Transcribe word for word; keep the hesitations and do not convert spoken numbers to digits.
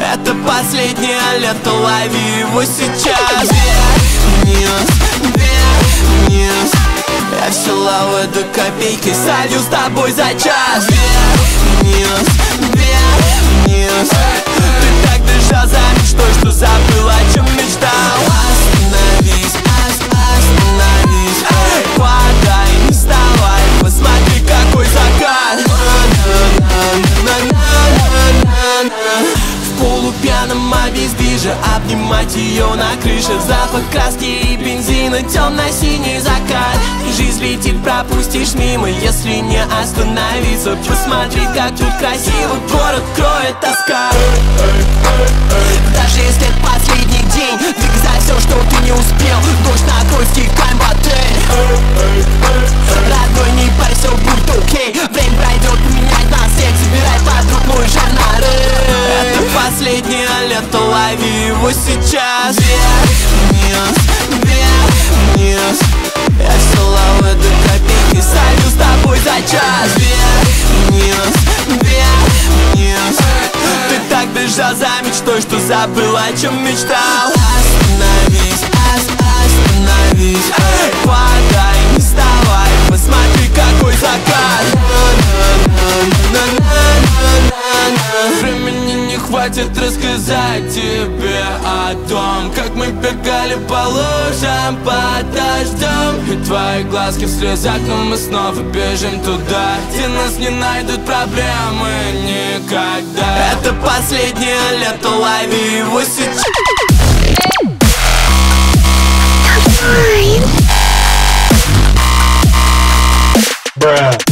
Это последнее лето, лови его сейчас. Вверх, вниз, вверх, вниз. Я все лавы до копейки садю с тобой за час. Вверх, вниз, вверх, вниз. Ты так бежал за мечтой, что забыл, о чем мечтал. Остановись, ос, остановись. Падай, не вставай, посмотри, какой закат. В полупьяном обездвиже обнимать ее на крыше. Запах краски и бензина, темно-синий закат. Жизнь летит, пропустишь мимо, если не остановиться. Посмотри, как тут красиво, город кроет тоска. Даже если это последний день, двигай за все, что ты не успел. Дождь накроет, стекаем в отель. Родной, не парься, будет окей. Время пройдет, поменять нас всех. Собирай подруг, ну и жар на рейс. Это последнее лето, лови его сейчас. Вверх, вниз, вверх, вниз. Я все лавы до копейки садю с тобой за час. Вверх, вниз, вверх, вниз. Ты так бежал за мечтой, что забыл, о чем мечтал. Остановись, ос, остановись. Падай, не вставай, посмотри, какой закат. Времени не хватит рассказать тебе о том, как мы бегали по лужам под дождем. И твои глазки в слезах, но мы снова бежим туда, где нас не найдут проблемы никогда. Это последнее лето, лови его сейчас. Bruh.